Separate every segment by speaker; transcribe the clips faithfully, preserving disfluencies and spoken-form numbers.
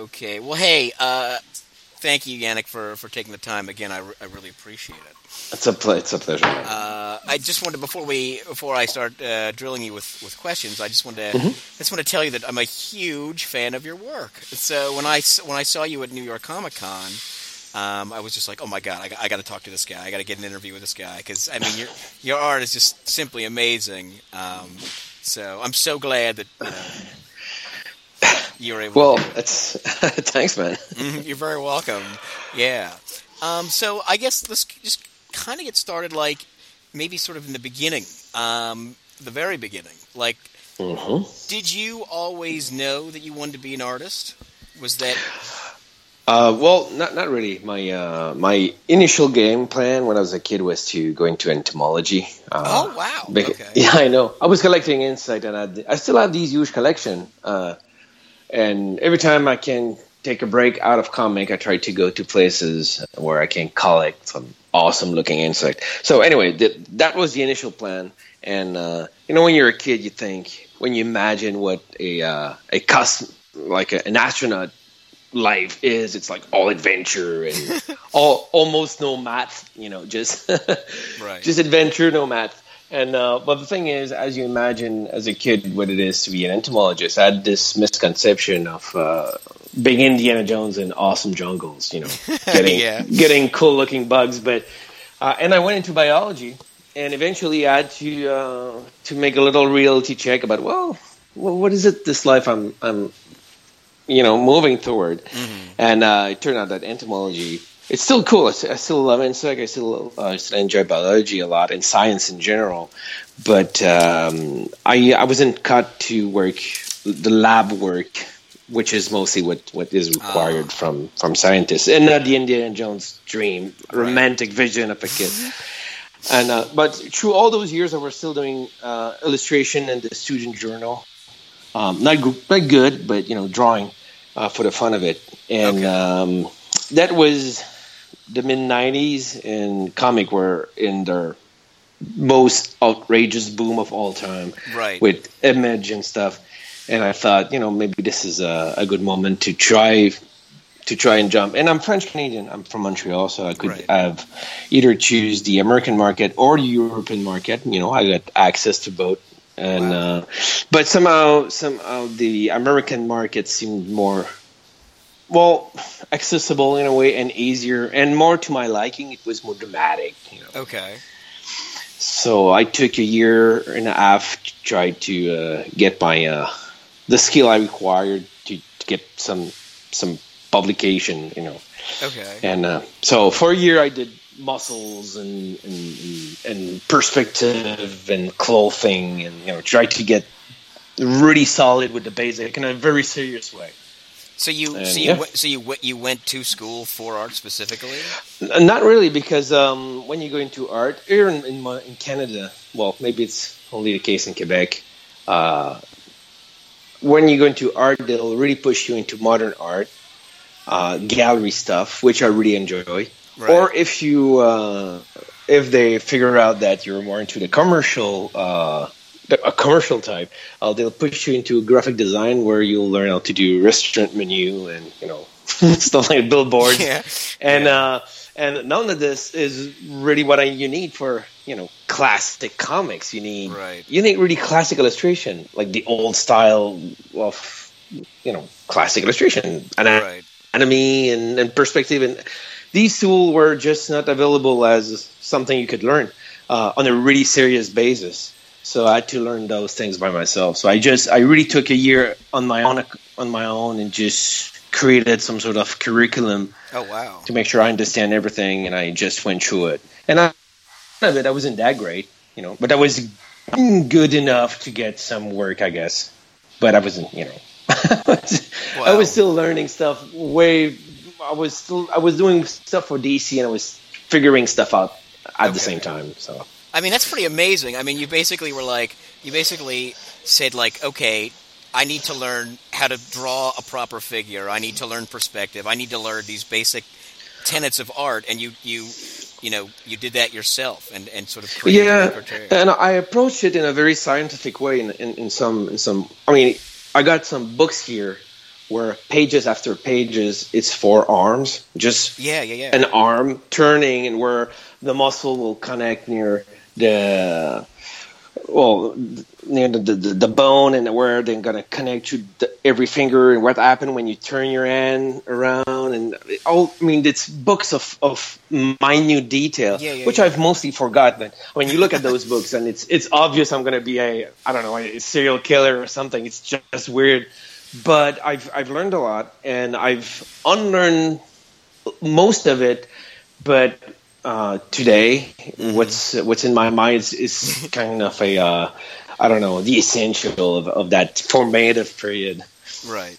Speaker 1: Okay. Well, hey, uh, thank you, Yannick, for, for taking the time. Again, I, re- I really appreciate it.
Speaker 2: It's a ple- it's a pleasure.
Speaker 1: Uh, I just wanted before we before I start uh, drilling you with, with questions, I just wanted to
Speaker 2: Mm-hmm.
Speaker 1: I just want to tell you that I'm a huge fan of your work. So when I s- when I saw you at New York Comic Con, um, I was just like, oh my god, I, got- I got to talk to this guy. I got to get an interview with this guy because I mean your your art is just simply amazing. Um, so I'm so glad that you know you were able.
Speaker 2: Well,
Speaker 1: to do it.
Speaker 2: it's thanks, man.
Speaker 1: Mhm, you're very welcome. Yeah. Um, so I guess let's just kind of get started, like maybe sort of in the beginning, um, the very beginning. Like,
Speaker 2: Mm-hmm.
Speaker 1: did you always know that you wanted to be an artist? Was that
Speaker 2: Uh, well, not not really. My uh, my initial game plan when I was a kid was to go into entomology. Uh,
Speaker 1: Oh, wow.
Speaker 2: bec-
Speaker 1: Okay.
Speaker 2: Yeah, I know. I was collecting insect, and I, I still have these huge collection. Uh, and every time I can take a break out of comic, I try to go to places where I can collect some awesome looking insect. So anyway, th- that was the initial plan. And uh, you know, when you're a kid, you think when you imagine what a uh, a cos like a, an astronaut life is, it's like all adventure and all almost no math. You know, just
Speaker 1: right?
Speaker 2: just adventure, no math. And uh, but the thing is, as you imagine as a kid what it is to be an entomologist, I had this misconception of uh, big Indiana Jones in awesome jungles, you know, getting
Speaker 1: Yeah.
Speaker 2: getting cool looking bugs. But uh, and I went into biology, and eventually I had to uh, to make a little reality check about well, well, what is it this life I'm I'm you know moving toward,
Speaker 1: Mm-hmm.
Speaker 2: and uh, it turned out that entomology. It's still cool. I still I still love insect. I still, uh, still enjoy biology a lot and science in general. But um, I I wasn't cut to work the lab work, which is mostly what, what is required
Speaker 1: Ah.
Speaker 2: from, from scientists, and not the Indiana Jones dream,
Speaker 1: Right.
Speaker 2: romantic vision of a kid. And uh, but through all those years, I was still doing uh, illustration in the student journal. Um, not go- not good, but you know, drawing uh, for the fun of it, and
Speaker 1: Okay.
Speaker 2: um, that was the mid nineties, and comic were in their most outrageous boom of all time,
Speaker 1: Right.
Speaker 2: with Image and stuff. And I thought, you know, maybe this is a, a good moment to try to try and jump. And I'm French Canadian. I'm from Montreal, so I could
Speaker 1: Right.
Speaker 2: have either choose the American market or the European market. You know, I got access to both. And
Speaker 1: Wow.
Speaker 2: uh, but somehow, somehow the American market seemed more, well, accessible in a way and easier and more to my liking. It was more dramatic, you know.
Speaker 1: Okay.
Speaker 2: So I took a year and a half to try to uh, get my uh, the skill I required to, to get some some publication, you know.
Speaker 1: Okay.
Speaker 2: And uh, so for a year I did muscles and and, and perspective and clothing, and you know, tried to get really solid with the basic in a very serious way.
Speaker 1: So you
Speaker 2: And,
Speaker 1: so you
Speaker 2: yeah.
Speaker 1: went, so you went you went to school for art specifically?
Speaker 2: N- Not really, because um, when you go into art here in, in, my, in Canada, well, maybe it's only the case in Quebec. Uh, when you go into art, they'll really push you into modern art, uh, gallery stuff, which I really enjoy.
Speaker 1: Right.
Speaker 2: Or if you uh, if they figure out that you're more into the commercial uh, the- a commercial type, uh, they'll push you into graphic design where you'll learn how to do restaurant menu and you know stuff like billboards.
Speaker 1: Yeah.
Speaker 2: And
Speaker 1: Yeah.
Speaker 2: uh, and none of this is really what I, you need for you know classic comics. You need
Speaker 1: Right.
Speaker 2: you need really classic illustration, like the old style of you know classic illustration, ana-
Speaker 1: Right.
Speaker 2: anatomy and, and perspective. And these tools were just not available as something you could learn uh, on a really serious basis. So I had to learn those things by myself. So I just I really took a year on my own on my own and just created some sort of curriculum
Speaker 1: Oh wow.
Speaker 2: to make sure I understand everything, and I just went through it. And I, of it, I wasn't that great, you know, but I was good enough to get some work, I guess. But I wasn't, you know, I
Speaker 1: Wow.
Speaker 2: was still learning stuff. Way, I was still, I was doing stuff for D C, and I was figuring stuff out at
Speaker 1: Okay.
Speaker 2: the same time. So
Speaker 1: I mean, that's pretty amazing. I mean, you basically were like, you basically said like, okay, I need to learn how to draw a proper figure. I need to learn perspective. I need to learn these basic tenets of art, and you, you, you know, you did that yourself, and, and sort of created
Speaker 2: yeah,
Speaker 1: the repertoire.
Speaker 2: and I approached it in a very scientific way. In, in, in some, in some, I mean, I got some books here where pages after pages, it's four arms, just
Speaker 1: Yeah, yeah, yeah.
Speaker 2: an arm turning, and where the muscle will connect near the well near the the, the bone, and where they're gonna connect to the, every finger, and what happened when you turn your hand around, and all. I mean, it's books of of minute detail,
Speaker 1: Yeah, yeah,
Speaker 2: which
Speaker 1: yeah.
Speaker 2: I've mostly forgotten. When you look at those books, and it's it's obvious I'm gonna be a I don't know a serial killer or something. It's just weird, but I've I've learned a lot, and I've unlearned most of it, but. Uh, today,
Speaker 1: Mm-hmm.
Speaker 2: what's what's in my mind is, is kind of a uh, I don't know, the essential of, of that formative period.
Speaker 1: Right.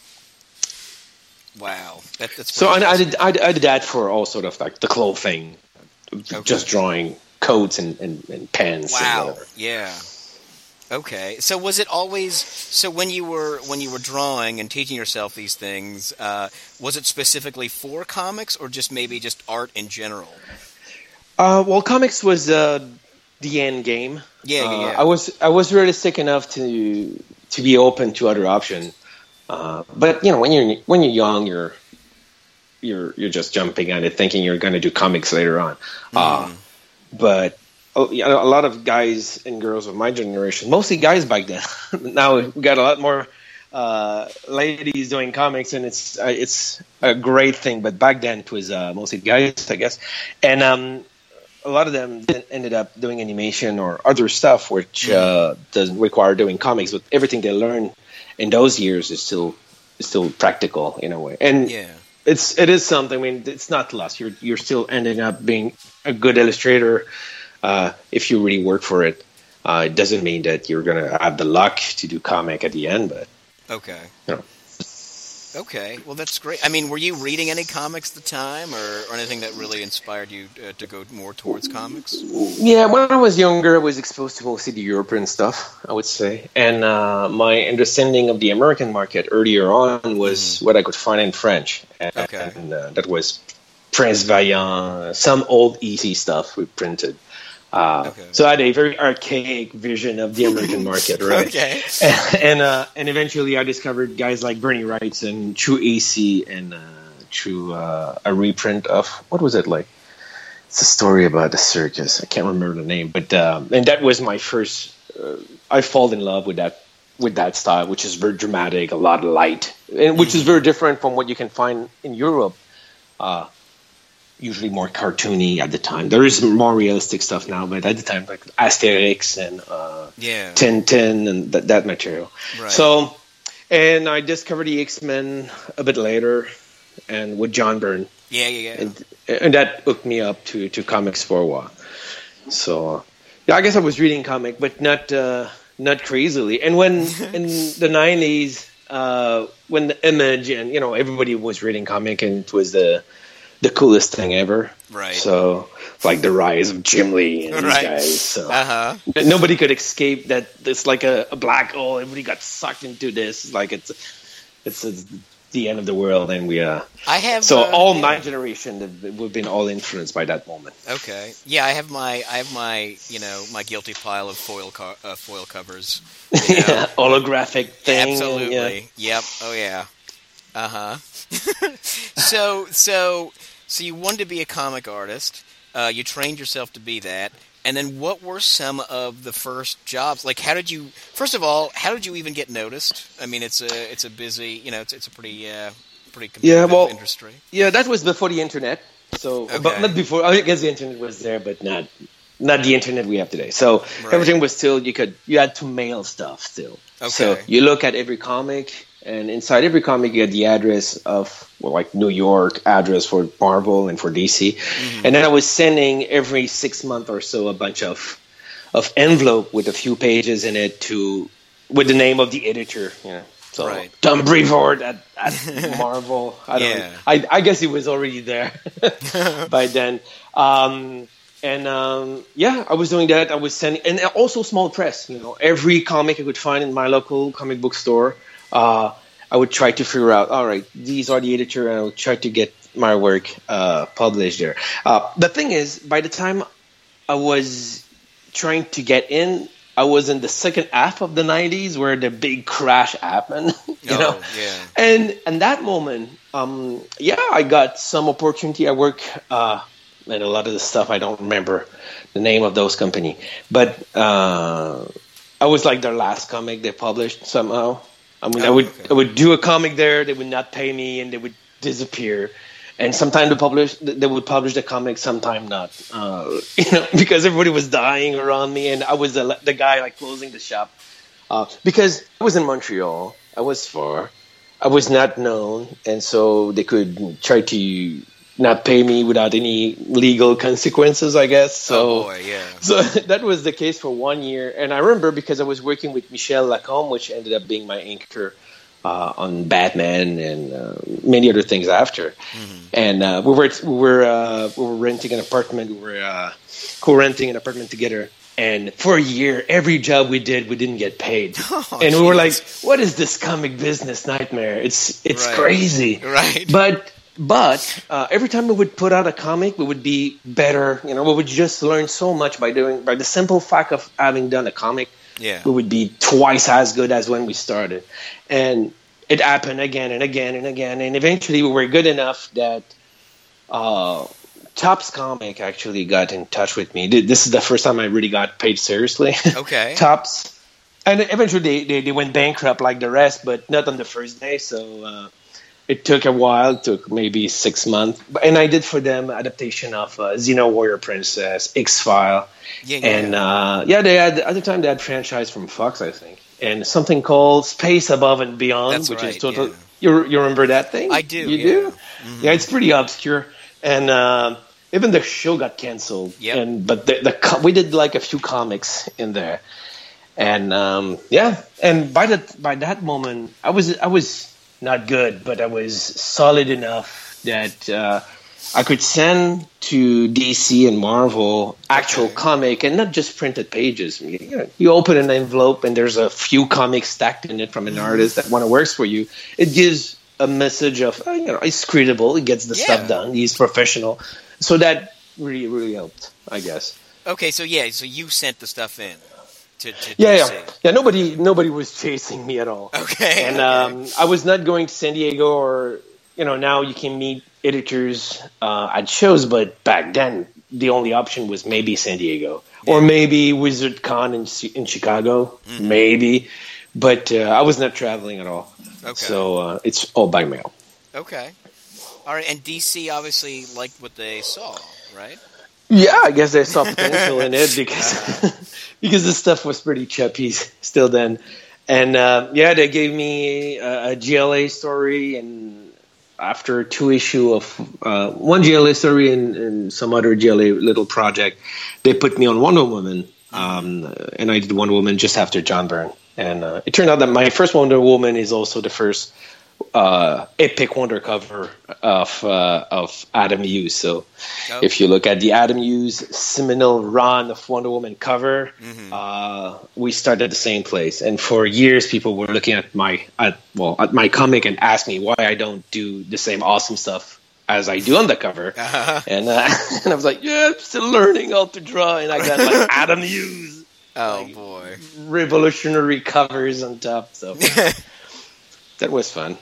Speaker 1: Wow. That, that's
Speaker 2: So
Speaker 1: pretty
Speaker 2: I, I
Speaker 1: impressive.
Speaker 2: did I, I did that for all sort of like the clothing, just drawing coats and, and, and pants. And
Speaker 1: Wow.
Speaker 2: whatever.
Speaker 1: Yeah. Okay. So was it always so when you were when you were drawing and teaching yourself these things, uh, was it specifically for comics or just maybe just art in general?
Speaker 2: Uh, well, comics was uh, the end game.
Speaker 1: Yeah, yeah,
Speaker 2: Uh,
Speaker 1: yeah.
Speaker 2: I was I was realistic enough to to be open to other options. Uh, but you know, when you're when you're young, you're you're you're just jumping at it, thinking you're going to do comics later on. Uh, but oh, you know, a lot of guys and girls of my generation, mostly guys back then. Now we got a lot more uh, ladies doing comics, and it's uh, it's a great thing. But back then it was uh, mostly guys, I guess, and um, a lot of them then ended up doing animation or other stuff, which uh, doesn't require doing comics. But everything they learn in those years is still is still practical in a way, and
Speaker 1: Yeah.
Speaker 2: it's it is something. I mean, it's not lost. You're you're still ending up being a good illustrator uh, if you really work for it. Uh, it doesn't mean that you're gonna have the luck to do comic at the end, but
Speaker 1: Okay.
Speaker 2: you know.
Speaker 1: Okay. Well, that's great. I mean, were you reading any comics at the time, or, or anything that really inspired you uh, to go more towards comics?
Speaker 2: Yeah, when I was younger, I was exposed to mostly the European stuff, I would say. And uh, my understanding of the American market earlier on was what I could find in French. And,
Speaker 1: Okay.
Speaker 2: and uh, that was Prince Vaillant, some old easy stuff we printed. Uh,
Speaker 1: Okay.
Speaker 2: So I had a very archaic vision of the American market, right?
Speaker 1: Okay.
Speaker 2: And and, uh, and eventually I discovered guys like Bernie Wrights and True A C and uh, True uh, a reprint of, what was it like? It's a story about a circus. I can't remember the name, but um, and that was my first. Uh, I fall in love with that with that style, which is very dramatic, a lot of light, and which is very different from what you can find in Europe. Uh, usually more cartoony at the time. There is more realistic stuff now, but at the time, like Asterix and uh,
Speaker 1: Yeah.
Speaker 2: Tintin and th- that material.
Speaker 1: Right.
Speaker 2: So, and I discovered the X-Men a bit later, and with John Byrne.
Speaker 1: Yeah, yeah, yeah.
Speaker 2: And, and that hooked me up to, to comics for a while. So, yeah, I guess I was reading comic, but not uh, not crazily. And when in the nineties, uh, when the Image and you know everybody was reading comic, and it was the the coolest thing ever.
Speaker 1: Right.
Speaker 2: So, like the rise of Jim Lee and these
Speaker 1: Right.
Speaker 2: guys. So.
Speaker 1: Uh huh.
Speaker 2: Nobody could escape that. It's like a, a black hole. Everybody got sucked into this. It's like it's it's, it's the end of the world, and we uh.
Speaker 1: I have
Speaker 2: So
Speaker 1: uh,
Speaker 2: all
Speaker 1: yeah.
Speaker 2: my generation, have- we've been all influenced by that moment.
Speaker 1: Okay. Yeah, I have my I have my you know my guilty pile of foil co- uh, foil covers. You know?
Speaker 2: Yeah, holographic thing.
Speaker 1: Absolutely.
Speaker 2: and, yeah.
Speaker 1: Yep. Oh yeah. Uh huh. so so so you wanted to be a comic artist. Uh, you trained yourself to be that. And then, what were some of the first jobs? Like, how did you? First of all, how did you even get noticed? I mean, it's a it's a busy, you know, it's it's a pretty uh, pretty competitive
Speaker 2: Yeah, well,
Speaker 1: industry.
Speaker 2: Yeah, that was before the internet. So,
Speaker 1: Okay.
Speaker 2: but not before. I guess the internet was there, but not not the internet we have today. So
Speaker 1: Right.
Speaker 2: everything was still you could you had to mail stuff still. So
Speaker 1: Okay.
Speaker 2: you look at every comic, and inside every comic you get the address of well, like New York address for Marvel and for D C,
Speaker 1: Mm-hmm.
Speaker 2: and then I was sending every six months or so a bunch of of envelope with a few pages in it to with the name of the editor. You know. So
Speaker 1: Right.
Speaker 2: Tom Brevoort at, at Marvel. I don't.
Speaker 1: Yeah.
Speaker 2: I, I guess he was already there by then. Um, and um, yeah, I was doing that. I was sending, and also small press. You know, every comic I could find in my local comic book store, uh, I would try to figure out. All right, these are the editor, and I would try to get my work uh, published there. Uh, the thing is, by the time I was trying to get in, I was in the second half of the nineties where the big crash happened. You
Speaker 1: Oh,
Speaker 2: know,
Speaker 1: yeah.
Speaker 2: and and that moment, um, yeah, I got some opportunity. I work, uh, and a lot of the stuff I don't remember the name of those company, but uh, I was like their last comic they published somehow. I mean, I
Speaker 1: Oh,
Speaker 2: would
Speaker 1: okay.
Speaker 2: I would do a comic there. They would not pay me, and they would disappear. And sometimes they publish they would publish the comic, sometime not. Uh, you know, because everybody was dying around me, and I was the, the guy like closing the shop. Uh, because I was in Montreal, I was far, I was not known, and so they could try to not pay me without any legal consequences, I guess. So,
Speaker 1: Oh, boy, yeah.
Speaker 2: so that was the case for one year. And I remember because I was working with Michel Lacombe, which ended up being my anchor uh, on Batman and uh, many other things after.
Speaker 1: Mm-hmm.
Speaker 2: And uh, we were we were uh, we were renting an apartment. We were uh, co-renting an apartment together. And for a year, every job we did, we didn't get paid.
Speaker 1: Oh,
Speaker 2: and we were like,
Speaker 1: jeez.
Speaker 2: "What is this comic business nightmare? It's it's
Speaker 1: Right.
Speaker 2: crazy."
Speaker 1: Right.
Speaker 2: But but uh, every time we would put out a comic, we would be better. You know, we would just learn so much by doing by the simple fact of having done a comic.
Speaker 1: Yeah.
Speaker 2: We would be twice as good as when we started, and it happened again and again and again. And eventually, we were good enough that. Uh, Topps Comic actually got in touch with me. This is the first time I really got paid seriously.
Speaker 1: Okay.
Speaker 2: Topps. And eventually they, they, they went bankrupt like the rest, but not on the first day. So uh, it took a while. It took maybe six months. But- And I did for them adaptation of uh, Xeno Warrior Princess, X-File.
Speaker 1: Yeah, yeah.
Speaker 2: And uh, yeah, they had at the time they had franchise from Fox, I think. And something called Space Above and Beyond,
Speaker 1: That's
Speaker 2: which
Speaker 1: right,
Speaker 2: is total.
Speaker 1: yeah.
Speaker 2: You, you remember that thing?
Speaker 1: I do,
Speaker 2: You
Speaker 1: yeah.
Speaker 2: do? Yeah, it's pretty obscure. And uh, even the show got canceled.
Speaker 1: Yep.
Speaker 2: And but the, the co- we did like a few comics in there, and um, yeah. And by that by that moment, I was I was not good, but I was solid enough that uh, I could send to D C and Marvel actual
Speaker 1: Okay.
Speaker 2: comic and not just printed pages. You know, you open an envelope and there's a few comics stacked in it from an artist that one works for you. It gives a message of, uh, you know, it's credible. He gets the
Speaker 1: Yeah.
Speaker 2: stuff done. He's professional. So that really, really helped, I guess.
Speaker 1: Okay, so yeah, so you sent the stuff in to, to
Speaker 2: Yeah,
Speaker 1: D C.
Speaker 2: yeah, yeah. Nobody, nobody was chasing me at all.
Speaker 1: Okay.
Speaker 2: And
Speaker 1: okay.
Speaker 2: um, I was not going to San Diego, or you know, now you can meet editors uh, at shows, but back then the only option was maybe San Diego or maybe Wizard Con in in Chicago,
Speaker 1: Mm-hmm.
Speaker 2: maybe. But uh, I was not traveling at all.
Speaker 1: Okay.
Speaker 2: So uh, it's all by mail.
Speaker 1: Okay. All right, and D C obviously liked what they saw, right?
Speaker 2: Yeah, I guess they saw potential in it because because the stuff was pretty chippy still then. And uh, yeah, they gave me a, a G L A story, and after two issue of uh, one G L A story and, and some other G L A little project, they put me on Wonder Woman, um, and I did Wonder Woman just after John Byrne. And uh, it turned out that my first Wonder Woman is also the first uh, epic wonder cover of uh, of Adam Hughes. So
Speaker 1: Oh.
Speaker 2: if you look at the Adam Hughes seminal run of Wonder Woman cover,
Speaker 1: Mm-hmm.
Speaker 2: uh, we started at the same place. And for years, people were looking at my at well at my comic and asked me why I don't do the same awesome stuff as I do on the cover.
Speaker 1: Uh-huh.
Speaker 2: And uh, and I was like, yeah, I'm still learning how to draw. And I got like Adam Hughes
Speaker 1: Oh
Speaker 2: Like-
Speaker 1: boy.
Speaker 2: revolutionary covers on top. So that was fun.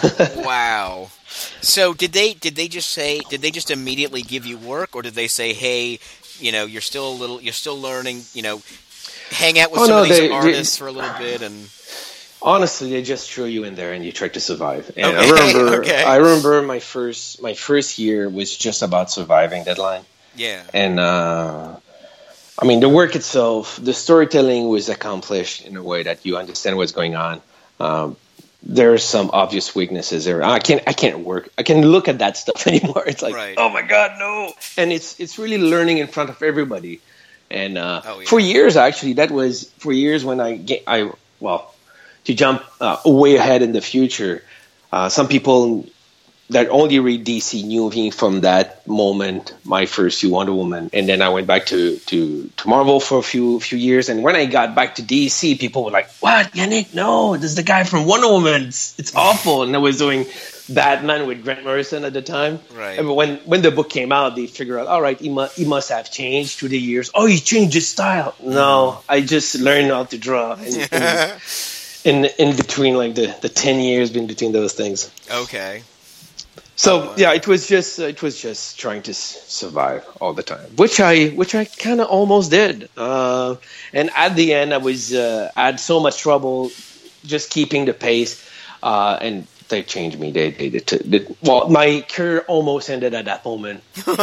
Speaker 1: Wow. So did they did they just say did they just immediately give you work, or did they say, hey, you know, you're still a little you're still learning, you know, hang out with
Speaker 2: Oh,
Speaker 1: some
Speaker 2: no,
Speaker 1: of these
Speaker 2: they- they-
Speaker 1: artists for a little bit and
Speaker 2: Honestly, they just throw you in there and you try to survive. And
Speaker 1: Okay,
Speaker 2: I remember,
Speaker 1: okay.
Speaker 2: I remember my first my first year was just about surviving deadline.
Speaker 1: yeah.
Speaker 2: And uh, I mean, the work itself, the storytelling was accomplished in a way that you understand what's going on. Um, there are some obvious weaknesses there. I can't, I can't work. I can look at that stuff anymore. It's like,
Speaker 1: Right.
Speaker 2: oh my god, no! And it's it's really learning in front of everybody. And uh,
Speaker 1: Oh, yeah.
Speaker 2: for years, actually, that was for years when I get, I well, to jump uh, way ahead in the future. Uh, some people that only read D C knew me from that moment, my first few Wonder Woman, and then I went back to, to, to Marvel for a few few years. And when I got back to D C, people were like, "What, Yannick? No, this is the guy from Wonder Woman. It's, it's awful." And I was doing Batman with Grant Morrison at the time.
Speaker 1: Right.
Speaker 2: And when when the book came out, they figured out, all right, he must he must have changed through the years. Oh, he changed his style. No, I just learned how to draw. And, and, in in between, like the, the ten years in between those things.
Speaker 1: Okay.
Speaker 2: So
Speaker 1: oh,
Speaker 2: yeah, it was just uh, it was just trying to s- survive all the time, which I which I kind of almost did. Uh, and at the end, I was uh, I had so much trouble just keeping the pace, uh, and they changed me. They they, they, they well, my career almost ended at that moment,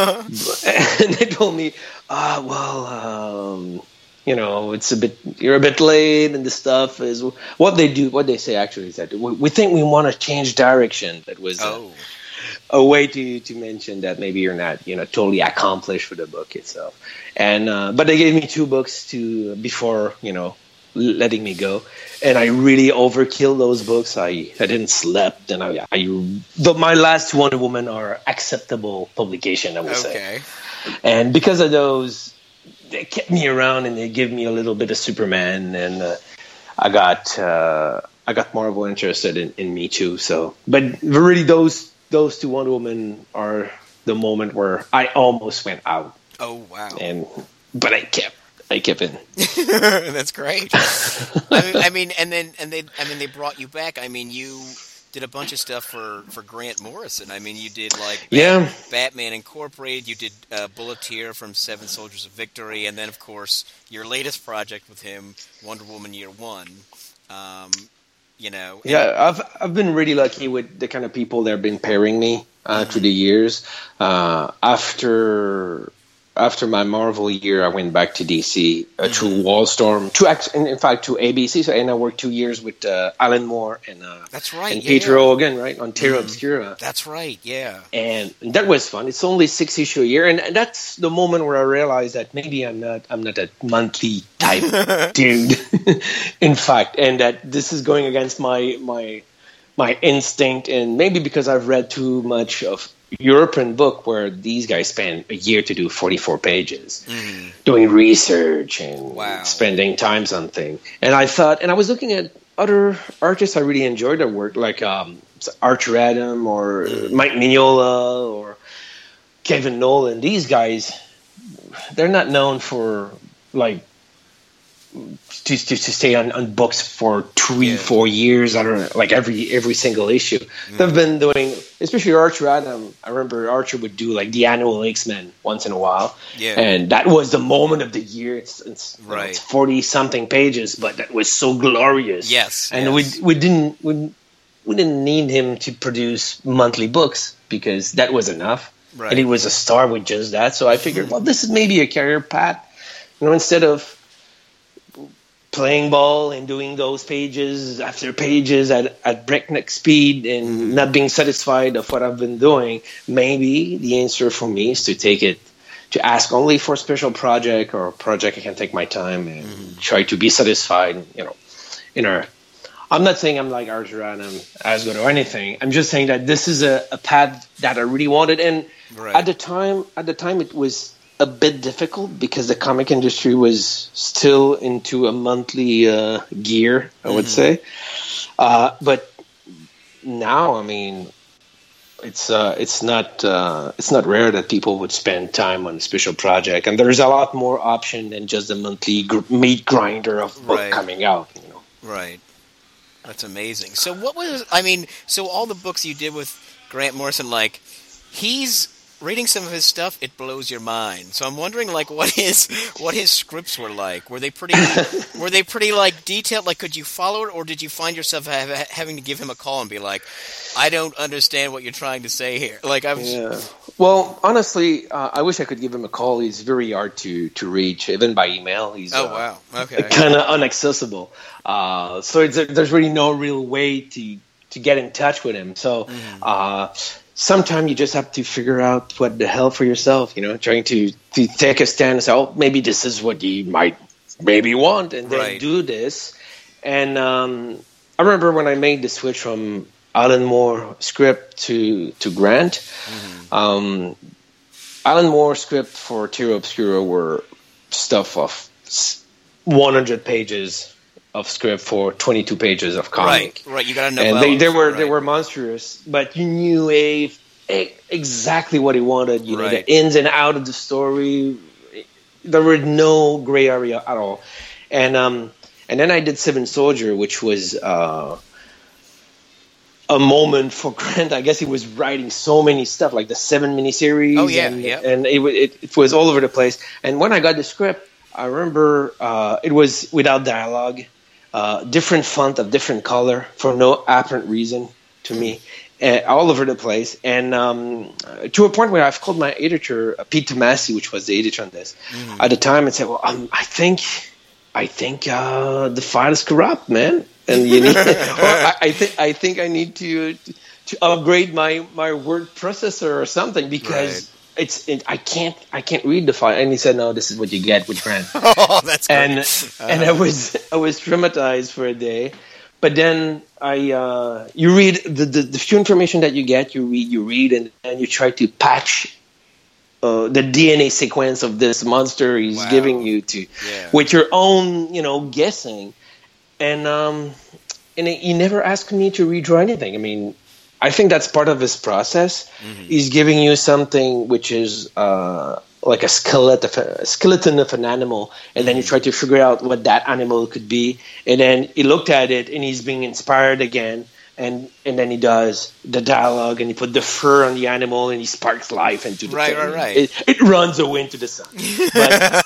Speaker 2: and they told me, ah, well. Um, You know, it's a bit, you're a bit late, and the stuff is what they do. What they say actually is that we, we think we want to change direction. That was
Speaker 1: oh.
Speaker 2: a, a way to, to mention that maybe you're not, you know, totally accomplished with the book itself. And uh, but they gave me two books to before, you know, letting me go, and I really overkilled those books. I, I didn't sleep, and I, I the, my last Wonder Woman are acceptable publication, I would
Speaker 1: Okay.
Speaker 2: say. And because of those, they kept me around, and they give me a little bit of Superman, and uh, I got uh, I got Marvel interested in, in me too. So, but really, those those two Wonder Woman are the moment where I almost went out.
Speaker 1: Oh wow!
Speaker 2: And but I kept I kept in.
Speaker 1: That's great. I, mean, I mean, and then and they I mean they brought you back. I mean, you did a bunch of stuff for, for Grant Morrison. I mean, you did like Bat-
Speaker 2: yeah.
Speaker 1: Batman Incorporated. You did uh, Bulleteer from Seven Soldiers of Victory, and then of course your latest project with him, Wonder Woman Year One. Um, you know. And-
Speaker 2: yeah, I've I've been really lucky with the kind of people that have been pairing me uh, mm-hmm. through the years. Uh, after. After my Marvel year, I went back to D C uh, mm-hmm. through Wallstorm, to in, in fact to A B C. So, and I worked two years with uh, Alan Moore and uh,
Speaker 1: that's right,
Speaker 2: and
Speaker 1: yeah,
Speaker 2: Peter
Speaker 1: yeah.
Speaker 2: Hogan, right, on Terra
Speaker 1: mm-hmm.
Speaker 2: Obscura.
Speaker 1: That's right, yeah.
Speaker 2: And that was fun. It's only six issue a year, and, and that's the moment where I realized that maybe I'm not I'm not a monthly type dude. In fact, and that this is going against my my my instinct, and maybe because I've read too much of European book where these guys spend a year to do forty-four pages mm. doing research and
Speaker 1: wow.
Speaker 2: spending time something. And I thought, and I was looking at other artists I really enjoyed their work, like um, Archer Adam or mm. Mike Mignola or Kevin Nolan. These guys, they're not known for like to to, to stay on, on books for three, yeah. four years. I don't know, like every every single issue. Mm. They've been doing, especially Archer Adam. I remember Archer would do like the annual X-Men once in a while,
Speaker 1: yeah.
Speaker 2: and that was the moment of the year. It's it's,
Speaker 1: right.
Speaker 2: it's forty something pages, but that was so glorious.
Speaker 1: Yes,
Speaker 2: and
Speaker 1: yes.
Speaker 2: we we didn't we, we didn't need him to produce monthly books because that was enough,
Speaker 1: right.
Speaker 2: and he was a star with just that. So I figured, well, this is maybe a career path, you know, instead of playing ball and doing those pages after pages at, at breakneck speed and mm-hmm. not being satisfied of what I've been doing, maybe the answer for me is to take it, to ask only for a special project or a project I can take my time and mm-hmm. try to be satisfied, you know, in a, I'm not saying I'm like Archer Adam, as good or anything. I'm just saying that this is a, a path that I really wanted. And
Speaker 1: right.
Speaker 2: at the time, at the time it was a bit difficult because the comic industry was still into a monthly uh, gear, I would mm-hmm. say. Uh, but now, I mean, it's uh, it's not uh, it's not rare that people would spend time on a special project, and there's a lot more option than just the monthly gr- meat grinder of book
Speaker 1: right.
Speaker 2: coming out. You know,
Speaker 1: right? That's amazing. So, what was? I mean, so all the books you did with Grant Morrison, like he's. Reading some of his stuff, it blows your mind. So I'm wondering, like, what his what his scripts were like. Were they pretty? were they pretty like detailed? Like, could you follow it, or did you find yourself have, having to give him a call and be like, "I don't understand what you're trying to say here"? Like, I've.
Speaker 2: Yeah. Well, honestly, uh, I wish I could give him a call. He's very hard to, to reach, even by email. He's
Speaker 1: oh
Speaker 2: uh,
Speaker 1: wow, okay,
Speaker 2: kind of inaccessible. Uh, so it's, there's really no real way to to get in touch with him. So. Mm. Uh, Sometimes you just have to figure out what the hell for yourself, you know, trying to, to take a stand and say, oh, maybe this is what you might maybe want, and then
Speaker 1: right.
Speaker 2: do this. And um, I remember when I made the switch from Alan Moore script to to Grant. Mm-hmm. Um, Alan Moore script for Terra Obscura were stuff of one hundred pages of script for twenty-two pages of comic.
Speaker 1: Right, right. You got to know.
Speaker 2: And they, they were
Speaker 1: right.
Speaker 2: they were monstrous, but you knew a, a exactly what he wanted. You know,
Speaker 1: right.
Speaker 2: the ins and out of the story. There were no gray area at all. And um, and then I did Seven Soldier, which was uh, a moment for Grant. I guess he was writing so many stuff, like the Seven miniseries.
Speaker 1: Oh yeah,
Speaker 2: and,
Speaker 1: yeah.
Speaker 2: And it, it it was all over the place. And when I got the script, I remember uh, it was without dialogue, uh, different font of different color for no apparent reason to me. Uh, all over the place, and um, to a point where I've called my editor, uh, Pete Tomasi, which was the editor on this, mm-hmm. at the time, and said, "Well, um, I think, I think uh, the file is corrupt, man, and you need, or I, I think, I think I need to to upgrade my, my word processor or something because right. it's it, I can't I can't read the file." And he said, "No, this is what you get with Grant."
Speaker 1: Oh, that's great.
Speaker 2: and uh, and I was I was traumatized for a day. But then I, uh, you read the, the, the few information that you get, you read, you read, and, and you try to patch uh, the D N A sequence of this monster he's wow. giving you to,
Speaker 1: yeah.
Speaker 2: with your own, you know, guessing. And um, and he never asked me to redraw anything. I mean, I think that's part of his process. Mm-hmm. He's giving you something which is uh, like a skeleton, a skeleton of an animal, and then you try to figure out what that animal could be. And then he looked at it, and he's being inspired again, and and then he does the dialogue, and he put the fur on the animal, and he sparks life into the
Speaker 1: right,
Speaker 2: thing.
Speaker 1: right, right.
Speaker 2: It, it runs away into the sun. But,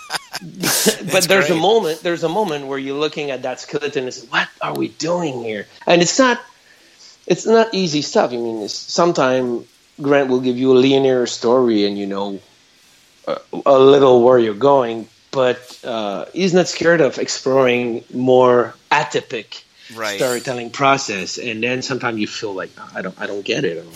Speaker 2: but there's
Speaker 1: great.
Speaker 2: a moment. There's a moment where you're looking at that skeleton and say, "What are we doing here?" And it's not. It's not easy stuff. I mean, sometimes Grant will give you a linear story, and you know. A, a little where you're going, but uh, he's not scared of exploring more atypic
Speaker 1: right.
Speaker 2: storytelling process. And then sometimes you feel like oh, I don't, I don't get it.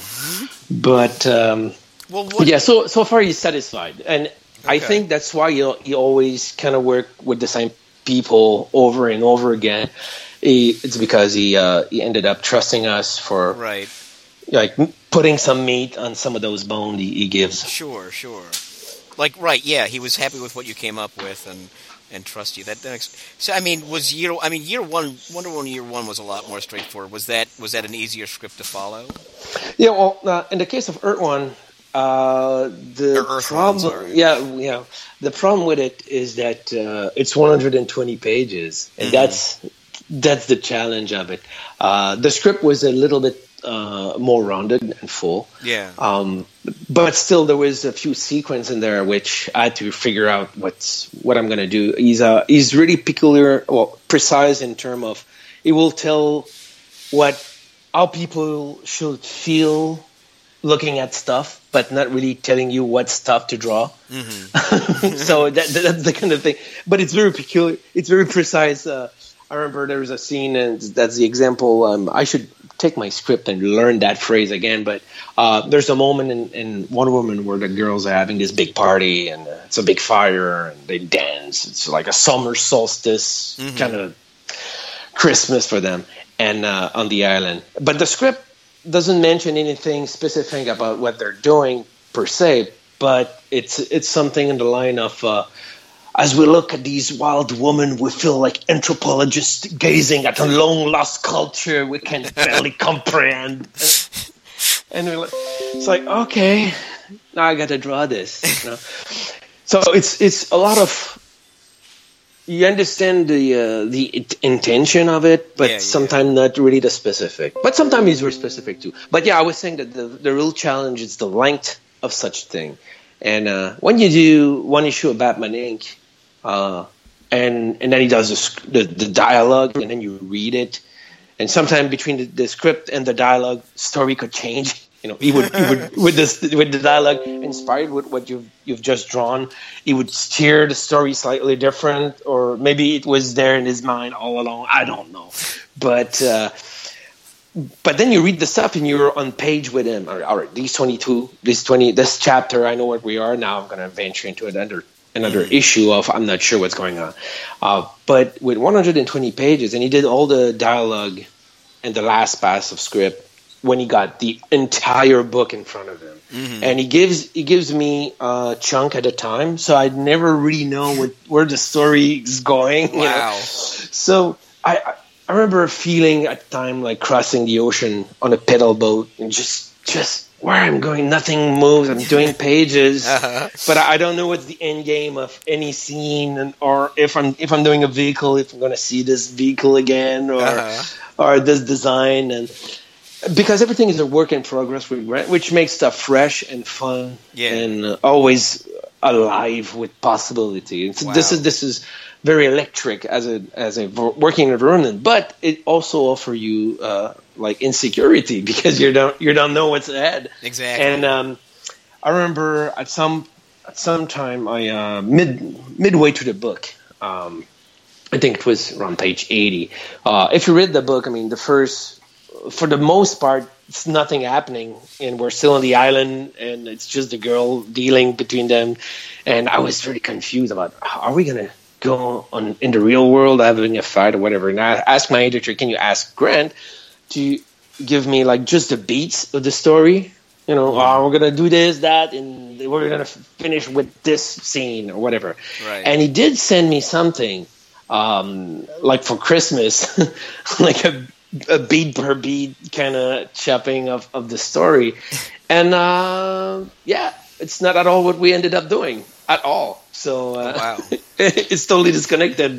Speaker 2: But um,
Speaker 1: well, what-
Speaker 2: yeah, so so far he's satisfied, and okay. I think that's why you you always kind of work with the same people over and over again. He, it's because he uh, he ended up trusting us for
Speaker 1: right,
Speaker 2: like putting some meat on some of those bones he, he gives.
Speaker 1: Sure, sure. Like, right, yeah, he was happy with what you came up with and, and trust you. That, that makes, so, I mean, was year, I mean, year one, Wonder Woman year one was a lot more straightforward. Was that, was that an easier script to follow?
Speaker 2: Yeah, well, uh, in the case of Earth One, uh, the
Speaker 1: Earth
Speaker 2: problem,
Speaker 1: One, sorry.
Speaker 2: yeah, yeah, the problem with it is that uh, it's one hundred twenty pages, and mm-hmm. that's that's the challenge of it. Uh, the script was a little bit uh, more rounded and full.
Speaker 1: Yeah.
Speaker 2: Um, but still, there was a few sequences in there which I had to figure out what's what I'm going to do. He's uh, he's really peculiar, well, precise in terms of he will tell what how people should feel looking at stuff, but not really telling you what stuff to draw. Mm-hmm. So that, that's the kind of thing. But it's very peculiar. It's very precise. Uh, I remember there was a scene, and that's the example. Um, I should take my script and learn that phrase again. But uh, there's a moment in, in Wonder Woman where the girls are having this big party, and uh, it's a big fire, and they dance. It's like a summer solstice mm-hmm. kind of Christmas for them, and uh, on the island. But the script doesn't mention anything specific about what they're doing per se, but it's it's something in the line of. Uh, As we look at these wild women, we feel like anthropologists gazing at a long-lost culture we can barely comprehend. And, and we're like, it's like, okay, now I got to draw this. You know? So it's it's a lot of you understand the uh, the intention of it, but yeah, sometimes yeah. not really the specific. But sometimes it's very specific too. But yeah, I was saying that the the real challenge is the length of such thing. And uh, when you do one issue of Batman Incorporated, Uh, and and then he does the, the the dialogue, and then you read it, and sometime between the, the script and the dialogue, story could change. You know, he would he would with this with the dialogue inspired with what you've you've just drawn, he would steer the story slightly different, or maybe it was there in his mind all along. I don't know, but uh, but then you read the stuff and you're on page with him. All right, all right these twenty-two, this twenty, this chapter, I know what we are now. I'm going to venture into it under. Another mm. issue of I'm not sure what's going on. Uh, but with one hundred twenty pages, and he did all the dialogue and the last pass of script when he got the entire book in front of him. Mm-hmm. And he gives he gives me a chunk at a time, so I never really know what, where the story is going.
Speaker 1: Wow.
Speaker 2: You know? So I, I remember feeling at the time like crossing the ocean on a pedal boat and just just where I'm going, nothing moves. I'm doing pages, uh-huh. but I don't know what's the end game of any scene, and, or if I'm if I'm doing a vehicle, if I'm going to see this vehicle again, or uh-huh. or this design, and because everything is a work in progress, which makes stuff fresh and fun, yeah. and uh, always alive with possibility. And so wow. this is this is very electric as a as a working environment, but it also offers you uh, like insecurity because you don't you don't know what's ahead.
Speaker 1: Exactly.
Speaker 2: And um, I remember at some at some time I uh, mid midway through the book, um, I think it was around page eighty. Uh, if you read the book, I mean the first, for the most part, it's nothing happening, and we're still on the island, and it's just the girl dealing between them. And I was really confused about, are we gonna go on in the real world having a fight or whatever? And I asked my editor, can you ask Grant to give me like just the beats of the story? You know, oh, we're gonna do this, that, and we're gonna finish with this scene or whatever.
Speaker 1: Right.
Speaker 2: And he did send me something, um, like for Christmas, like a, a beat per beat kind of chopping of, of the story. And uh, yeah, it's not at all what we ended up doing at all. So uh,
Speaker 1: wow.
Speaker 2: it's totally disconnected.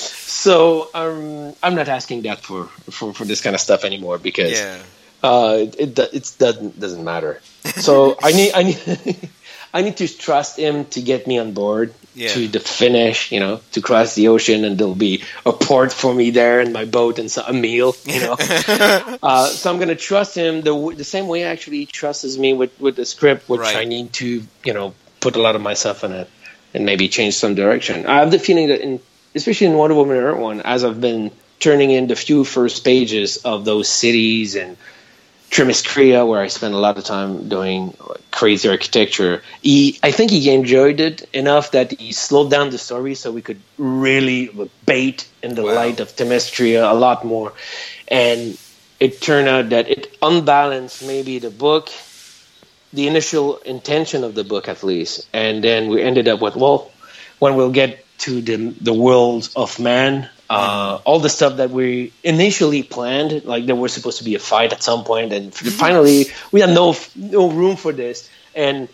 Speaker 2: So um, I'm not asking that for, for, for this kind of stuff anymore because
Speaker 1: yeah.
Speaker 2: uh, it it, it doesn't doesn't matter. So I need I need I need to trust him to get me on board yeah. to the finish. You know, to cross the ocean, and there'll be a port for me there in my boat and so, a meal. You know, uh, so I'm going to trust him the the same way actually he trusts me with, with the script, which
Speaker 1: right.
Speaker 2: I need to you know put a lot of myself in it. And maybe change some direction. I have the feeling that, in, especially in Wonder Woman Earth One, as I've been turning in the few first pages of those cities and Themyscira, where I spent a lot of time doing crazy architecture, he, I think he enjoyed it enough that he slowed down the story so we could really bait in the wow. light of Themyscira a lot more. And it turned out that it unbalanced maybe the book, the initial intention of the book at least, and then we ended up with, well, when we'll get to the the world of man, uh, all the stuff that we initially planned, like there was supposed to be a fight at some point, and finally we had no no room for this. And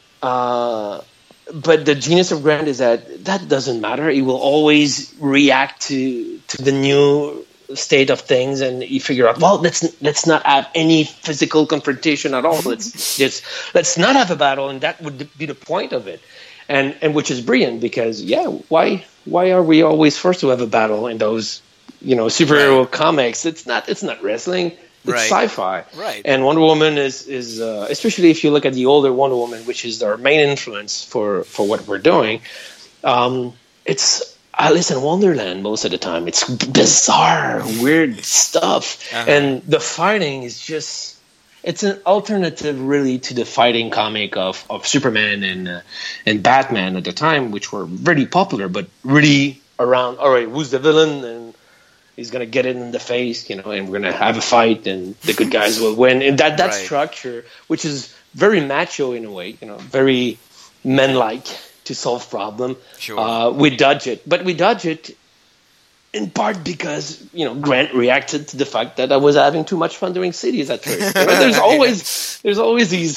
Speaker 2: uh, but the genius of Grant is that that doesn't matter. He will always react to to the new state of things, and you figure out, well, let's let's not have any physical confrontation at all. Let's just let's not have a battle, and that would be the point of it. And and which is brilliant because yeah, why why are we always forced to have a battle in those you know superhero right. comics? It's not it's not wrestling. It's
Speaker 1: right.
Speaker 2: sci-fi.
Speaker 1: Right.
Speaker 2: And Wonder Woman is is uh, especially if you look at the older Wonder Woman, which is our main influence for for what we're doing. Um, it's Alice in Wonderland most of the time. It's bizarre, weird stuff. Uh-huh. And the fighting is just, it's an alternative really to the fighting comic of, of Superman and uh, and Batman at the time, which were very popular, but really around, all right, who's the villain? And he's going to get it in the face, you know, and we're going to have a fight and the good guys will win. And that, that right. structure, which is very macho in a way, you know, very men-like, to solve problem,
Speaker 1: sure.
Speaker 2: uh, we dodge it, but we dodge it in part because you know Grant reacted to the fact that I was having too much fun doing cities at first. You know, there's always there's always these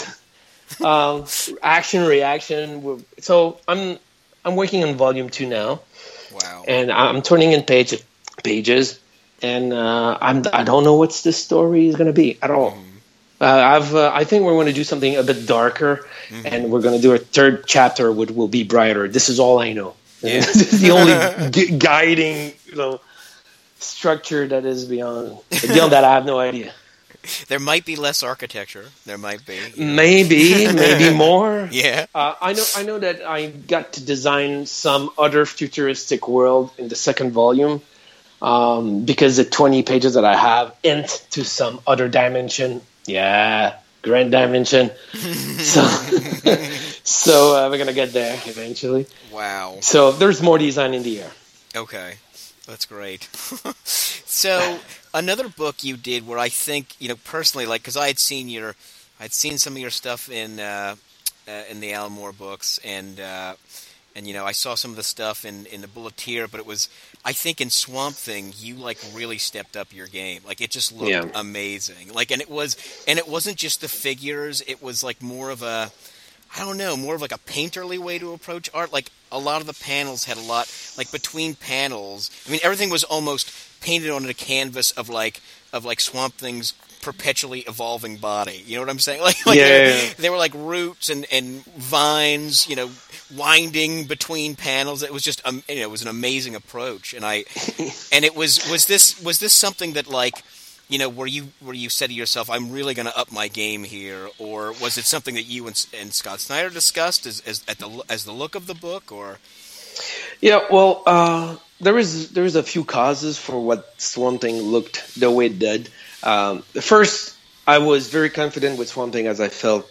Speaker 2: um, action reaction. So I'm I'm working on volume two now.
Speaker 1: Wow!
Speaker 2: And I'm turning in page pages, and uh, I'm I don't know what this story is going to be at all. Mm. Uh, I've uh, I think we're going to do something a bit darker. Mm-hmm. And we're going to do a third chapter, which will be brighter. This is all I know. Yeah. This is the only gu- guiding, you know, structure that is beyond. Beyond that, I have no idea.
Speaker 1: There might be less architecture. There might be.
Speaker 2: You know. Maybe, maybe more.
Speaker 1: Yeah.
Speaker 2: Uh, I know. I know that I got to design some other futuristic world in the second volume, um, because the twenty pages that I have hint to some other dimension. Yeah. Grand dimension. so so uh, we're going to get there eventually.
Speaker 1: Wow.
Speaker 2: So there's more design in the air.
Speaker 1: Okay. That's great. So another book you did where I think, you know, personally, like, because I had seen your, I'd seen some of your stuff in uh, uh, in the Alan Moore books, and uh, and you know, I saw some of the stuff in in the Bulleteer, but it was, I think, in Swamp Thing, you like really stepped up your game. Like, it just looked
Speaker 2: Yeah.
Speaker 1: amazing. Like, and it was, and it wasn't just the figures; it was like more of a, I don't know, more of like a painterly way to approach art. Like, a lot of the panels had a lot, like between panels. I mean, everything was almost painted on a canvas of like of like Swamp Thing's perpetually evolving body. You know what I'm saying? Like, like
Speaker 2: Yeah,
Speaker 1: there,
Speaker 2: yeah, yeah.
Speaker 1: there were like roots and, and vines, you know, winding between panels. It was just, um, you know, it was an amazing approach. And I, and it was was this was this something that like, you know, where you where you said to yourself, I'm really going to up my game here, or was it something that you and, and Scott Snyder discussed as, as at the as the look of the book, or?
Speaker 2: Yeah, well, uh, there is there is a few causes for what Swamp Thing looked the way it did. Um, first, I was very confident with Swamp Thing as I felt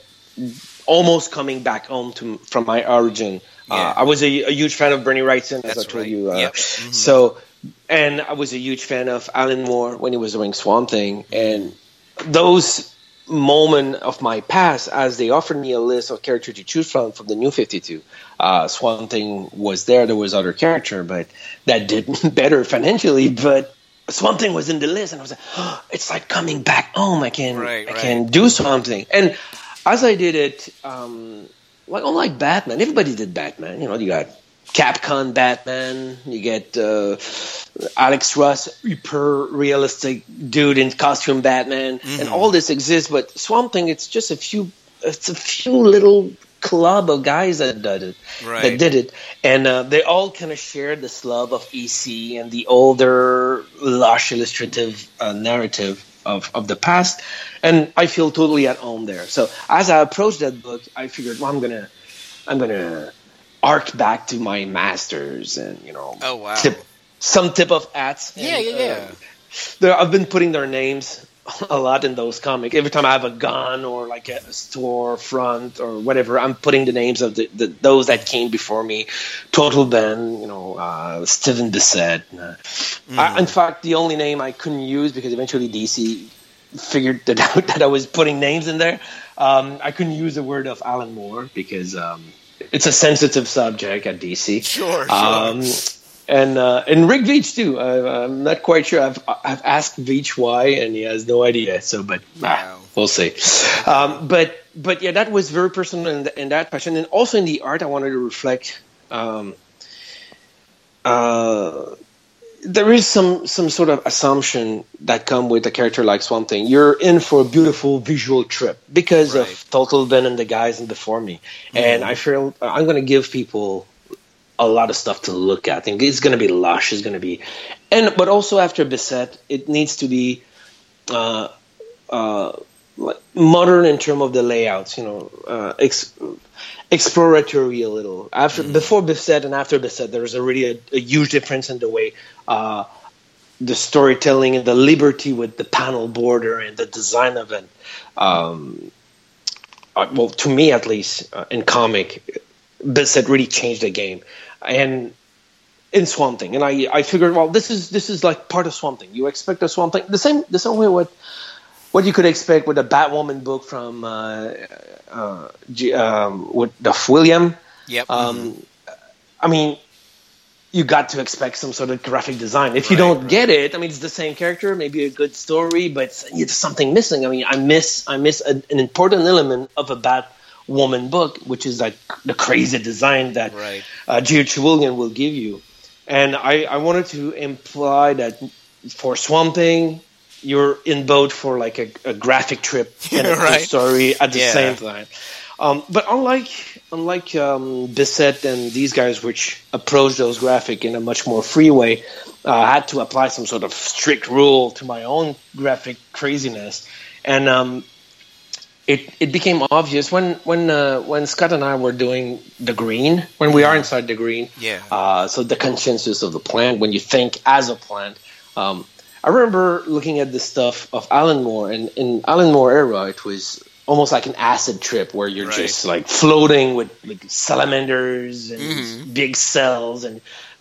Speaker 2: almost coming back home to from my origin.
Speaker 1: Yeah.
Speaker 2: Uh, I was a, a huge fan of Bernie Wrightson, as
Speaker 1: That's
Speaker 2: I told
Speaker 1: right.
Speaker 2: you. Uh,
Speaker 1: Yep. Mhm.
Speaker 2: So, and I was a huge fan of Alan Moore when he was doing Swamp Thing, and those moment of my past, as they offered me a list of characters to choose from from the New fifty-two. Uh, Swamp Thing was there. There was other character, but that did better financially. But Swamp Thing was in the list, and I was like, oh, it's like coming back home. I can,
Speaker 1: Right,
Speaker 2: I
Speaker 1: right.
Speaker 2: can do Swamp Thing. And as I did it, um, like unlike Batman, everybody did Batman. You know, you got Capcom Batman, you get uh, Alex Ross, hyper realistic dude in costume Batman,
Speaker 1: Mm-hmm.
Speaker 2: and all this exists. But Swamp Thing, it's just a few, it's a few little club of guys that did it,
Speaker 1: Right.
Speaker 2: that did it, and uh, they all kind of shared this love of E C and the older, lush, illustrative uh, narrative of, of the past, and I feel totally at home there. So as I approached that book, I figured, well, I'm gonna, I'm gonna arc back to my masters, and you know,
Speaker 1: Oh, wow.
Speaker 2: tip, some tip of hats.
Speaker 1: Yeah,
Speaker 2: and,
Speaker 1: yeah, yeah.
Speaker 2: uh, there, I've been putting their names a lot in those comics. Every time I have a gun or like a store front or whatever, I'm putting the names of the, the those that came before me. Total Ben, you know, uh, Steven Bissett. Uh, I, in fact, the only name I couldn't use because eventually D C figured that out that I was putting names in there. Um, I couldn't use the word of Alan Moore because um, it's a sensitive subject at D C.
Speaker 1: Sure, sure.
Speaker 2: Um, And uh, and Rick Veitch too. I, I'm not quite sure. I've I've asked Veitch why, and he has no idea. So, but
Speaker 1: Wow.
Speaker 2: ah, we'll see. Um, but but yeah, that was very personal in, in that passion, and also in the art, I wanted to reflect. Um, uh, there is some some sort of assumption that come with a character like Swamp Thing. You're in for a beautiful visual trip because
Speaker 1: Right.
Speaker 2: of Total Ben and the guys in before me, and I feel I'm going to give people a lot of stuff to look at. I think it's going to be lush. It's going to be, and but also after Bissett, it needs to be uh, uh, like modern in terms of the layouts. You know, uh, ex- exploratory a little. After before Bissett and after Bissett, there's already a, a huge difference in the way uh, the storytelling and the liberty with the panel border and the design of it. Um, uh, well, to me at least, uh, in comic, Bissett really changed the game, and in Swamp Thing, and I, I figured, well, this is this is like part of Swamp Thing. You expect a Swamp Thing the same the same way what what you could expect with a Batwoman book from uh, uh, G, um, with Duff William.
Speaker 1: Yep.
Speaker 2: Um, I mean, you got to expect some sort of graphic design. If you
Speaker 1: Right,
Speaker 2: don't
Speaker 1: right.
Speaker 2: get it, I mean, it's the same character, maybe a good story, but it's something missing. I mean, I miss I miss a, an important element of a Batwoman book, which is like the crazy design that
Speaker 1: Right.
Speaker 2: uh, G H. William will give you. And I, I wanted to imply that for Swamp Thing, you're in boat for like a, a graphic trip and a
Speaker 1: Right.
Speaker 2: cool story at the
Speaker 1: Yeah.
Speaker 2: same time. Um, but unlike unlike um, Bissett and these guys, which approach those graphic in a much more free way, uh, I had to apply some sort of strict rule to my own graphic craziness, and um, it it became obvious when when uh, when Scott and I were doing the green, when we are inside the green.
Speaker 1: Yeah.
Speaker 2: Uh, so the consensus of the plant, when you think as a plant. Um, I remember looking at the stuff of Alan Moore, and in Alan Moore era, it was almost like an acid trip where you're
Speaker 1: Right.
Speaker 2: just like floating with like salamanders and
Speaker 1: Mhm.
Speaker 2: big cells and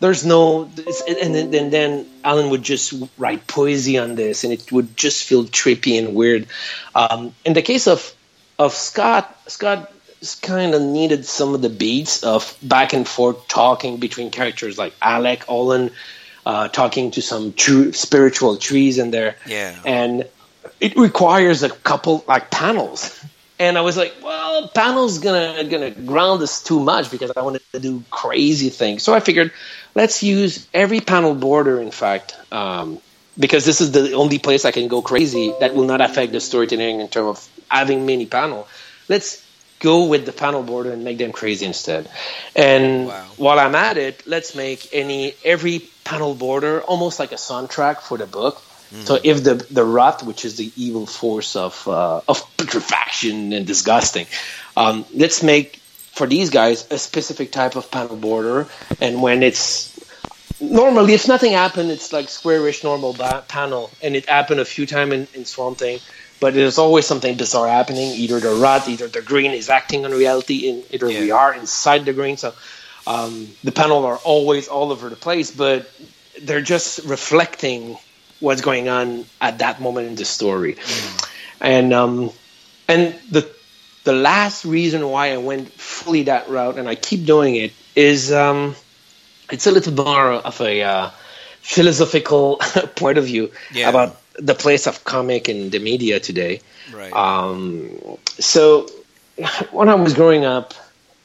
Speaker 2: there's no, and then, and then Alan would just write poesy on this, and it would just feel trippy and weird. Um, in the case of of Scott, Scott kind of needed some of the beats of back and forth talking between characters like Alec, Olin, uh, talking to some true spiritual trees in there.
Speaker 1: Yeah.
Speaker 2: And it requires a couple like panels. And I was like, well, panels gonna gonna ground us too much because I wanted to do crazy things. So I figured, let's use every panel border, in fact, um, because this is the only place I can go crazy that will not affect the storytelling in terms of having many panel. Let's go with the panel border and make them crazy instead. And
Speaker 1: wow.
Speaker 2: while I'm at it, let's make any every panel border almost like a soundtrack for the book. Mm-hmm. So if the the Rot, which is the evil force of uh, of putrefaction and disgusting, um, let's make for these guys a specific type of panel border. And when it's normally, if nothing happened, it's like squarish normal ba- panel, and it happened a few times in, in Swamp Thing. But there's always something bizarre happening. Either the Rot, either the Green is acting on reality, and either yeah. we are inside the Green. So um, the panel are always all over the place, but they're just reflecting what's going on at that moment in the story. Mm. And um, and the the last reason why I went fully that route, and I keep doing it, is um, it's a little more of a uh, philosophical point of view yeah. about the place of comic in the media today.
Speaker 1: Right.
Speaker 2: Um, so when I was growing up,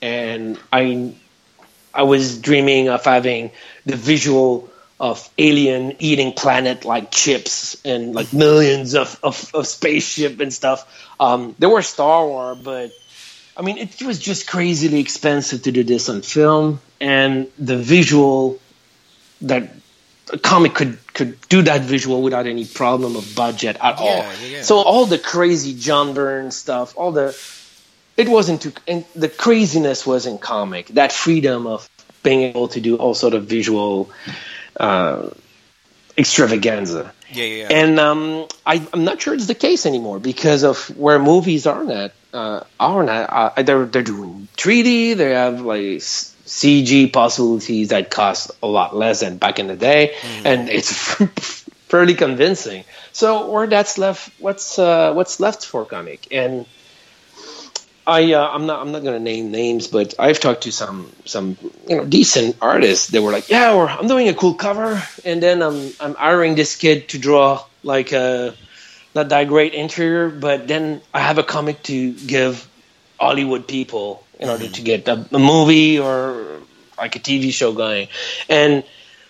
Speaker 2: and I I was dreaming of having the visual of alien eating planet like chips and like millions of, of, of spaceship and stuff. Um, there were Star Wars, but I mean, it was just crazily expensive to do this on film, and the visual that a comic could, could do that visual without any problem of budget at
Speaker 1: yeah,
Speaker 2: all.
Speaker 1: Yeah, yeah.
Speaker 2: So all the crazy John Byrne stuff, all the, it wasn't too, and the craziness was in comic, that freedom of being able to do all sort of visual Uh, extravaganza.
Speaker 1: Yeah, yeah. yeah.
Speaker 2: And um, I, I'm not sure it's the case anymore because of where movies are at. Uh, are at. Uh, they're they're doing three D. They have like C G possibilities that cost a lot less than back in the day, mm. and it's fairly convincing. So where that's left, what's uh, what's left for comic? And I, uh, I'm not. I'm not going to name names, but I've talked to some, some, you know, decent artists. They were like, "Yeah, we're, I'm doing a cool cover, and then I'm, I'm hiring this kid to draw like a not that great interior, but then I have a comic to give Hollywood people in order to get a, a movie or like a T V show going." And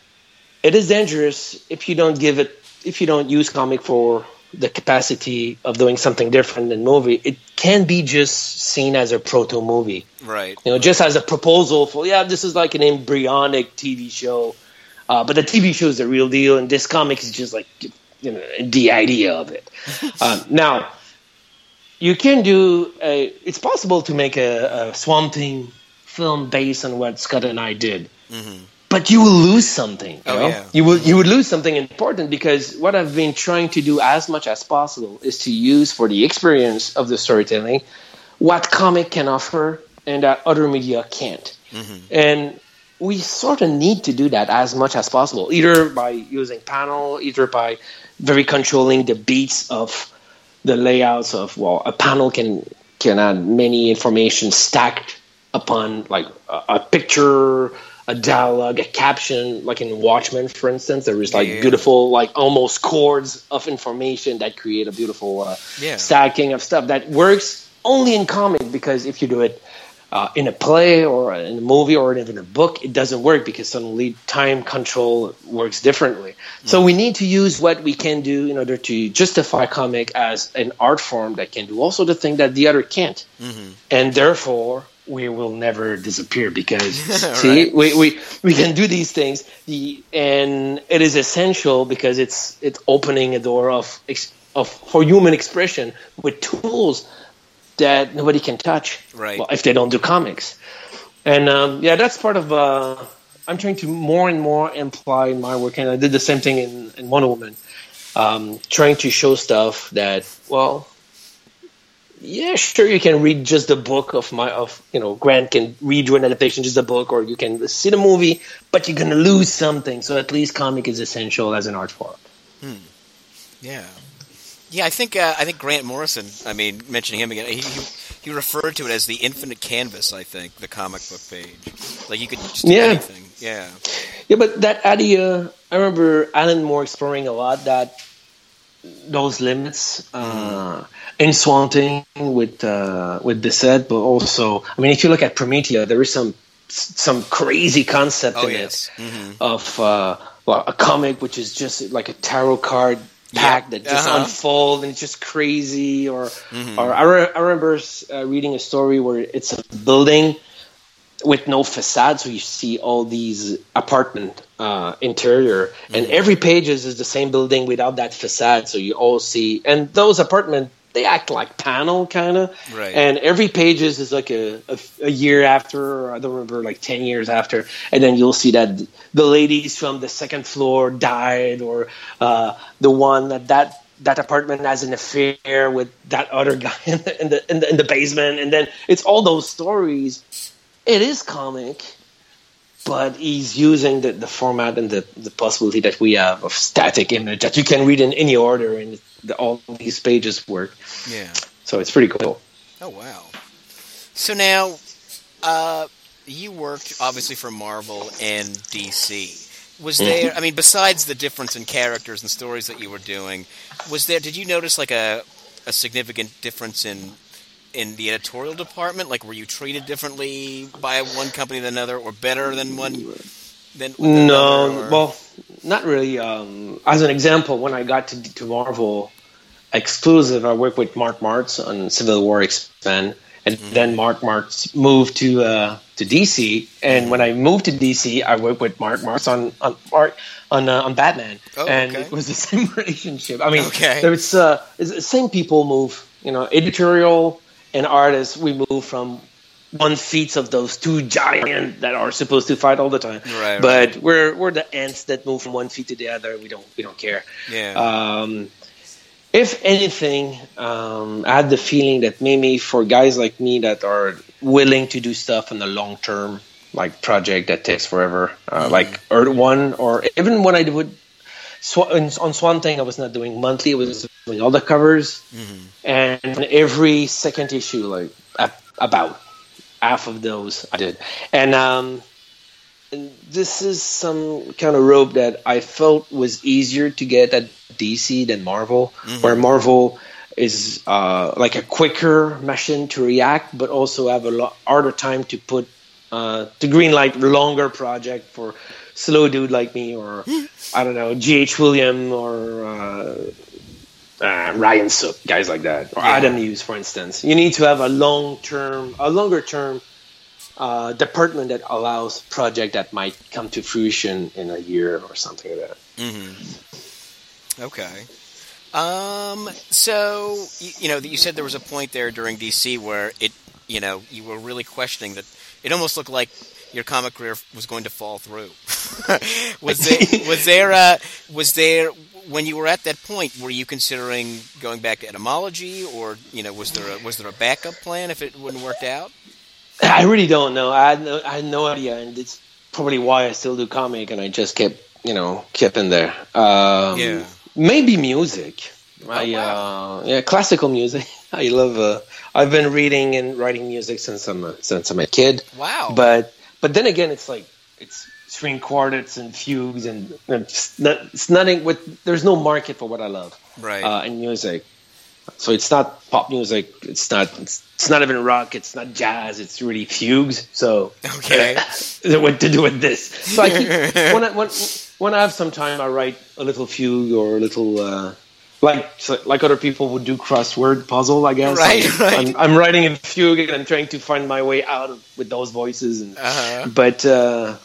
Speaker 2: it is dangerous if you don't give it, if you don't use comic for the capacity of doing something different than movie. It can be just seen as a proto movie,
Speaker 1: right?
Speaker 2: You know, just as a proposal for, yeah, this is like an embryonic T V show, uh, but the T V show is the real deal, and this comic is just like, you know, the idea of it. um, now, you can do a. It's possible to make a, a Swamp Thing film based on what Scott and I did. Mm-hmm. But you will lose something. You
Speaker 1: oh,
Speaker 2: know?
Speaker 1: yeah.
Speaker 2: You will you would lose something important, because what I've been trying to do as much as possible is to use for the experience of the storytelling what comic can offer and that other media can't. Mm-hmm. And we sort of need to do that as much as possible, either by using panel, either by very controlling the beats of the layouts of, well, a panel can can add many information stacked upon like a, a picture, a dialogue, a caption, like in Watchmen, for instance. There is like yeah, yeah. beautiful, like almost chords of information that create a beautiful uh,
Speaker 1: yeah.
Speaker 2: stacking of stuff that works only in comic, because if you do it uh, in a play or in a movie or even a book, it doesn't work, because suddenly time control works differently. Mm. So we need to use what we can do in order to justify comic as an art form that can do also the thing that the other can't. Mm-hmm. And therefore, we will never disappear, because see,
Speaker 1: right.
Speaker 2: we, we we can do these things, the and it is essential because it's it's opening a door of of for human expression with tools that nobody can touch,
Speaker 1: right?
Speaker 2: Well, if they don't do comics. And um, yeah, that's part of. Uh, I'm trying to more and more imply in my work, and I did the same thing in, in Wonder Woman, um, trying to show stuff that, well, yeah, sure, you can read just the book of my of you know Grant can read you an adaptation, just the book, or you can see the movie, but you're gonna lose something. So at least comic is essential as an art form.
Speaker 1: Hmm. Yeah. Yeah, I think uh, I think Grant Morrison. I mean, mentioning him again, he, he he referred to it as the infinite canvas. I think the comic book page, like you could just do
Speaker 2: Yeah.
Speaker 1: anything. Yeah,
Speaker 2: Yeah, but that idea, I remember Alan Moore exploring a lot that those limits uh, in Swamp Thing with uh, with Bissett, but also, I mean, if you look at Promethea, there is some some crazy concept
Speaker 1: Oh,
Speaker 2: in
Speaker 1: yes.
Speaker 2: it
Speaker 1: Mhm.
Speaker 2: of uh, well, a comic which is just like a tarot card pack
Speaker 1: Yep.
Speaker 2: that just
Speaker 1: Uh-huh.
Speaker 2: unfold and it's just crazy. Or
Speaker 1: Mhm.
Speaker 2: or I, re- I remember uh, reading a story where it's a building with no facade, so you see all these apartment uh, interior, and
Speaker 1: Mhm.
Speaker 2: every page is, is the same building without that facade. So you all see, and those apartment they act like panel kind of,
Speaker 1: Right.
Speaker 2: and every page is, is like a, a, a year after, or I don't remember, like ten years after, and then you'll see that the ladies from the second floor died, or uh, the one that that. That apartment has an affair with that other guy in the, in the in the in the basement, and then it's all those stories. It is comic, but he's using the, the format and the, the possibility that we have of static image that you can read in any order, and the, all these pages work.
Speaker 1: Yeah.
Speaker 2: So it's pretty cool.
Speaker 1: Oh wow. So now, uh, you worked obviously for Marvel and D C. Was there? I mean, besides the difference in characters and stories that you were doing, was there? Did you notice like a a significant difference in in the editorial department? Like, were you treated differently by one company than another, or better than one than, than
Speaker 2: No,
Speaker 1: another? Or?
Speaker 2: well, not really. Um, as an example, when I got to, to Marvel exclusive, I worked with Mark Martz on Civil War X-Men, and
Speaker 1: Mhm.
Speaker 2: then Mark Martz moved to uh, to D C. And
Speaker 1: Mhm.
Speaker 2: when I moved to D C, I worked with Mark Martz on on Mark on uh, on Batman,
Speaker 1: Oh,
Speaker 2: and
Speaker 1: okay.
Speaker 2: it was the same relationship. I mean,
Speaker 1: Okay.
Speaker 2: it's uh, it's the same people move. You know, editorial and artists, we move from one feet of those two giants that are supposed to fight all the time.
Speaker 1: Right,
Speaker 2: But
Speaker 1: right.
Speaker 2: we're we're the ants that move from one feet to the other. We don't we don't care.
Speaker 1: Yeah.
Speaker 2: Um, if anything, um, I had the feeling that maybe for guys like me that are willing to do stuff in the long term, like project that takes forever, uh,
Speaker 1: Mhm.
Speaker 2: like Earth One, or even when I would Sw- on Swamp Thing, I was not doing monthly. I was doing all the covers,
Speaker 1: Mhm.
Speaker 2: and every second issue, like a- about half of those I did. And um, and this is some kind of rope that I felt was easier to get at D C than Marvel,
Speaker 1: Mhm.
Speaker 2: where Marvel is uh, like a quicker machine to react, but also have a lot harder time to put uh, to greenlight longer project for slow dude like me, or I don't know, G H. William, or uh, uh, Ryan Sook, guys like that, or
Speaker 1: Yeah.
Speaker 2: Adam Hughes, for instance. You need to have a long term, a longer term uh, department that allows project that might come to fruition in a year or something like that.
Speaker 1: Mm-hmm. Okay. Um. So you, you know, you said there was a point there during D C where it, you know, you were really questioning that. It almost looked like your comic career was going to fall through. was there? Was there? Uh, was there? When you were at that point, were you considering going back to etymology, or you know, was there a, was there a backup plan if it wouldn't work out?
Speaker 2: I really don't know. I had no, I had no idea, and it's probably why I still do comic, and I just kept, you know, kept in there. Um,
Speaker 1: Yeah.
Speaker 2: Maybe music. I,
Speaker 1: Oh, wow.
Speaker 2: uh, yeah, classical music. I love. Uh, I've been reading and writing music since I'm a, since I'm a kid.
Speaker 1: Wow.
Speaker 2: But but then again, it's like it's string quartets and fugues, and it's, not, it's nothing. With there's no market for what I love.
Speaker 1: Right.
Speaker 2: Uh, in music. So it's not pop music. It's not. It's, it's not even rock. It's not jazz. It's really fugues. So
Speaker 1: Okay.
Speaker 2: what to do with this? So I keep, when I when, when I have some time, I write a little fugue or a little uh, like so, like other people would do crossword puzzle. I guess.
Speaker 1: Right,
Speaker 2: I'm,
Speaker 1: right.
Speaker 2: I'm, I'm writing a fugue and I'm trying to find my way out of, with those voices. And,
Speaker 1: Uh-huh.
Speaker 2: But uh,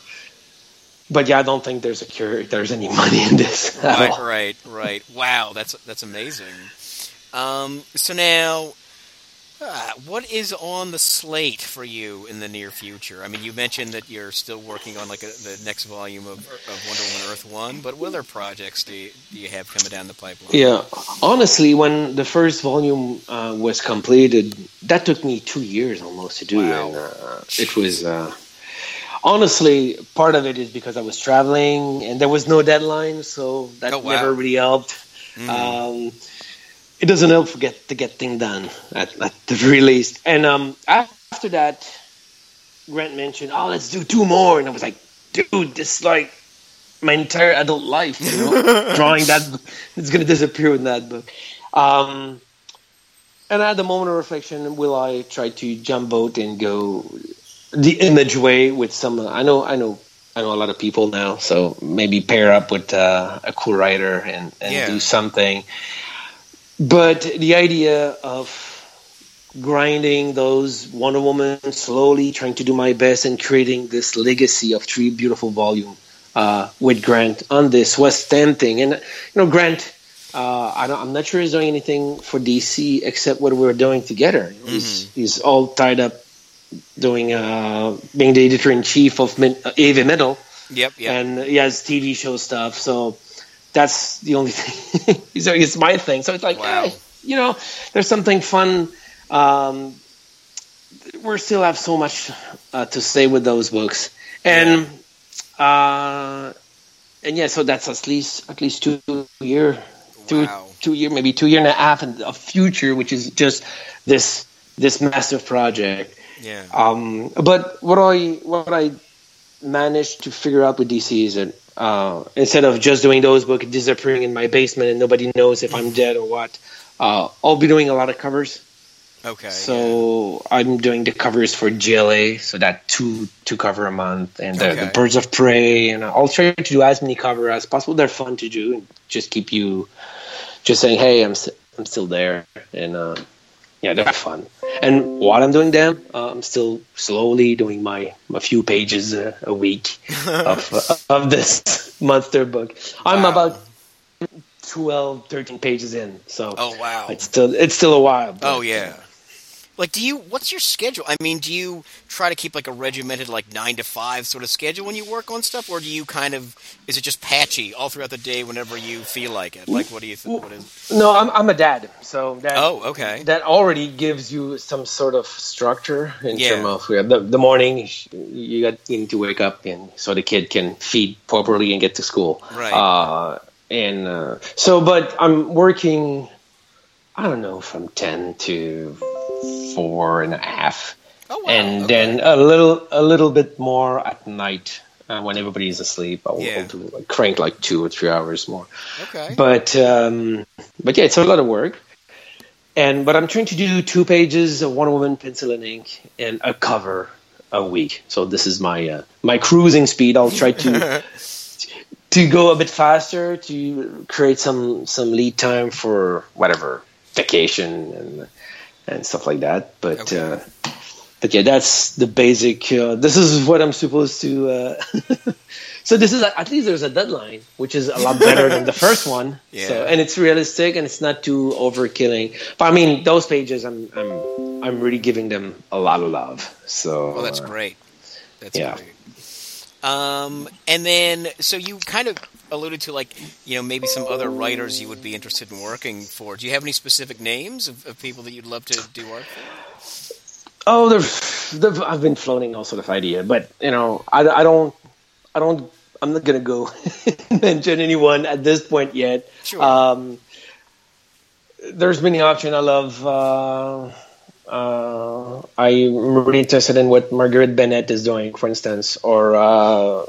Speaker 2: but yeah, I don't think there's a cure. There's any money in this at
Speaker 1: Right,
Speaker 2: all.
Speaker 1: right, right. Wow, that's that's amazing. Um, so now, Uh, what is on the slate for you in the near future? I mean, you mentioned that you're still working on like a, the next volume of, of Wonder Woman Earth One, but what other projects do you, do you have coming down the pipeline?
Speaker 2: Yeah, honestly, when the first volume uh, was completed, that took me two years almost to do.
Speaker 1: Wow.
Speaker 2: And, uh, it was uh, honestly, part of it is because I was traveling and there was no deadline, so that
Speaker 1: Oh, wow.
Speaker 2: never really helped.
Speaker 1: Mm.
Speaker 2: Um, it doesn't help to get to get things done at, at the very least. And um, after that, Grant mentioned, "Oh, let's do two more," and I was like, "Dude, this is like my entire adult life, you know, drawing that. It's gonna disappear in that book." Um, and I had a moment of reflection: will I try to jump boat and go the image way with some? I know, I know. I know a lot of people now, so maybe pair up with uh, a cool writer and, and
Speaker 1: Yeah.
Speaker 2: do something. But the idea of grinding those Wonder Woman slowly, trying to do my best, and creating this legacy of three beautiful volumes uh, with Grant on this was tempting. And you know, Grant, uh, I don't, I'm not sure he's doing anything for D C except what we're doing together. You know,
Speaker 1: Mm-hmm.
Speaker 2: He's he's all tied up doing uh, being the editor in chief of Min- uh, A V Metal.
Speaker 1: Yep, yep.
Speaker 2: And he has T V show stuff, so that's the only thing. So it's my thing. So it's like,
Speaker 1: Wow.
Speaker 2: eh, you know, there's something fun. Um, we still have so much uh, to say with those books, and uh, and yeah, so that's at least at least two year, two
Speaker 1: Wow.
Speaker 2: two year, maybe two year and a half in a future, which is just this this massive project.
Speaker 1: Yeah.
Speaker 2: Um, but what I what I managed to figure out with D C is that uh, instead of just doing those books disappearing in my basement and nobody knows if I'm dead or what, uh, I'll be doing a lot of covers.
Speaker 1: Okay.
Speaker 2: So I'm doing the covers for G L A, so that two two cover a month, and the,
Speaker 1: Okay.
Speaker 2: the Birds of Prey, and I'll try to do as many cover as possible. They're fun to do, and just keep you just saying, "Hey, I'm st- I'm still there," and uh, yeah, they're fun. And while I'm doing them, uh, I'm still slowly doing my a few pages a, a week of uh, of this monster book. I'm
Speaker 1: Wow.
Speaker 2: about twelve, thirteen pages in, so
Speaker 1: Oh, wow.
Speaker 2: it's still it's still a while. but-
Speaker 1: Oh, yeah. Like, do you? What's your schedule? I mean, do you try to keep like a regimented, like nine to five sort of schedule when you work on stuff, or do you kind of? Is it just patchy all throughout the day whenever you feel like it? Like, what do you? Th- what is?
Speaker 2: No, I'm I'm a dad, so that
Speaker 1: Oh, okay.
Speaker 2: that already gives you some sort of structure in
Speaker 1: Yeah.
Speaker 2: terms of yeah, the the morning. You got you need to wake up and so the kid can feed properly and get to school.
Speaker 1: Right.
Speaker 2: Uh, and uh, so, but I'm working. I don't know, from ten to four and a half,
Speaker 1: Oh, wow.
Speaker 2: and
Speaker 1: okay.
Speaker 2: then a little a little bit more at night uh, when everybody's asleep. I'll,
Speaker 1: Yeah.
Speaker 2: I'll do like, crank like two or three hours more.
Speaker 1: Okay.
Speaker 2: But um, but yeah, it's a lot of work. And but I'm trying to do two pages of Wonder Woman pencil and ink and a cover a week. So this is my uh, my cruising speed. I'll try to to go a bit faster to create some some lead time for whatever vacation and and stuff like that. But
Speaker 1: Okay.
Speaker 2: uh, but yeah, that's the basic. Uh, this is what I'm supposed to. Uh, So this is at least there's a deadline, which is a lot better than the first one.
Speaker 1: Yeah.
Speaker 2: So and it's realistic and it's not too overkilling. But I mean, those pages, I'm I'm I'm really giving them a lot of love. So
Speaker 1: Oh, that's
Speaker 2: uh,
Speaker 1: great. That's
Speaker 2: yeah.
Speaker 1: great. Um, and then, so you kind of alluded to, like, you know, maybe some other writers you would be interested in working for. Do you have any specific names of, of people that you'd love to do art for?
Speaker 2: Oh, there's, there's, I've been floating all sort of idea, but you know, I, I don't, I don't, I'm not gonna go mention anyone at this point yet.
Speaker 1: Sure.
Speaker 2: Um, there's many options. I love. Uh, uh, I'm really interested in what Margaret Bennett is doing, for instance, or uh,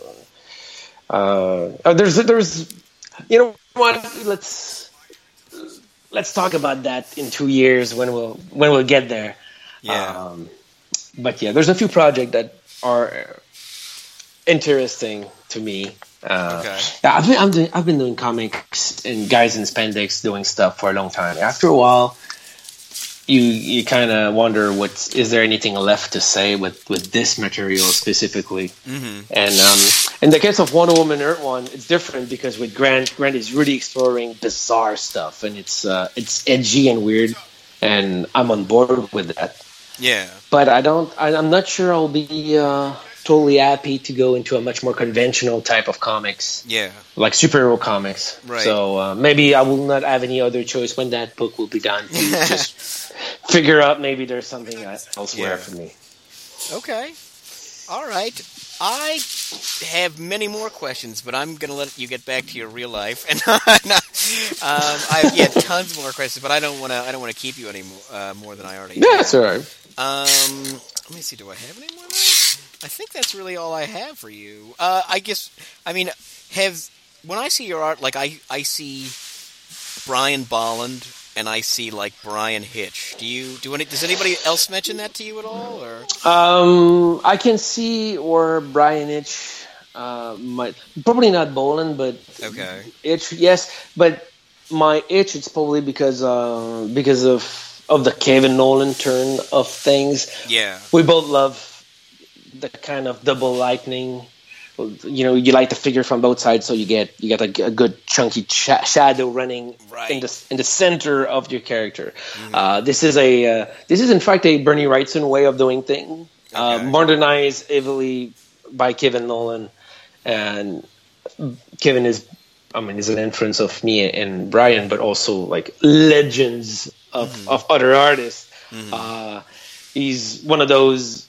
Speaker 2: uh, uh, there's there's, you know what? Let's let's talk about that in two years when we'll when we'll get there.
Speaker 1: Yeah.
Speaker 2: Um, but yeah, there's a few projects that are interesting to me. Uh,
Speaker 1: Okay.
Speaker 2: Yeah, I've been I'm doing, I've been doing comics and guys in spandex doing stuff for a long time. After a while, you you kind of wonder what's is there anything left to say with, with this material specifically?
Speaker 1: Mm-hmm.
Speaker 2: And um, in the case of Wonder Woman Earth One, it's different because with Grant, Grant is really exploring bizarre stuff, and it's uh, it's edgy and weird. and I'm on board with that.
Speaker 1: Yeah.
Speaker 2: But I don't. I, I'm not sure I'll be uh, totally happy to go into a much more conventional type of comics.
Speaker 1: Yeah.
Speaker 2: Like superhero comics.
Speaker 1: Right.
Speaker 2: So uh, maybe I will not have any other choice when that book will be done to just figure out maybe there's something elsewhere
Speaker 1: Yeah.
Speaker 2: for me.
Speaker 1: Okay. All right. I have many more questions, but I'm going to let you get back to your real life. And um, I have yeah, tons more questions, but I don't want to. I don't want to keep you any more, uh, more than I already.
Speaker 2: Yeah,
Speaker 1: have.
Speaker 2: that's all right.
Speaker 1: Um, let me see. Do I have any more? I think that's really all I have for you. Uh, I guess. I mean, have when I see your art, like I, I see Brian Bolland and I see like Brian Hitch. Do you do any? Does anybody else mention that to you at all? Or
Speaker 2: Um, I can see where Brian Itch uh, might probably not Boland, but
Speaker 1: okay,
Speaker 2: Itch, yes. But my Itch, it's probably because uh, because of of the Kevin Nolan turn of things.
Speaker 1: yeah,
Speaker 2: We both love the kind of double lightning. You know, you light the figure from both sides, so you get you get a, a good chunky sh- shadow running
Speaker 1: Right.
Speaker 2: in the in the center of your character. Mm-hmm. Uh, this is a uh, this is in fact a Bernie Wrightson way of doing things, uh,
Speaker 1: Okay.
Speaker 2: modernized heavily by Kevin Nolan, and Kevin is, I mean, is an influence of me and Brian, but also like legends of mm-hmm. of other artists. Mm-hmm. Uh, he's one of those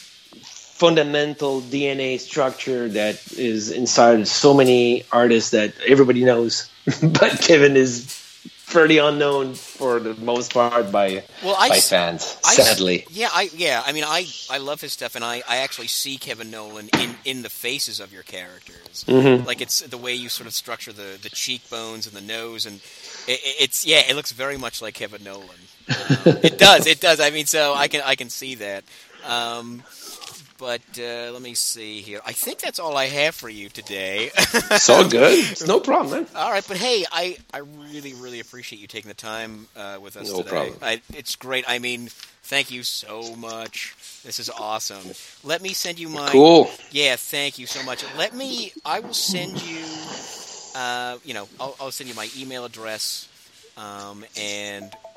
Speaker 2: fundamental D N A structure that is inside so many artists that everybody knows, but Kevin is fairly unknown for the most part by
Speaker 1: well, I,
Speaker 2: by fans.
Speaker 1: I,
Speaker 2: sadly,
Speaker 1: yeah, I yeah, I mean, I, I love his stuff, and I, I actually see Kevin Nolan in, in the faces of your characters.
Speaker 2: Mm-hmm.
Speaker 1: Like it's the way you sort of structure the, the cheekbones and the nose, and it, it's yeah, it looks very much like Kevin Nolan. Um, it does, it does. I mean, so I can I can see that. Um, But uh, let me see here. I think that's all I have for you today.
Speaker 2: It's all good. It's no problem, man.
Speaker 1: All right, but hey, I, I really, really appreciate you taking the time uh, with us
Speaker 2: no
Speaker 1: today.
Speaker 2: problem.
Speaker 1: I, it's great. I mean, thank you so much. This is awesome. Let me send you my...
Speaker 2: Cool.
Speaker 1: Yeah, thank you so much. Let me... I will send you... Uh, you know, I'll, I'll send you my email address, um, and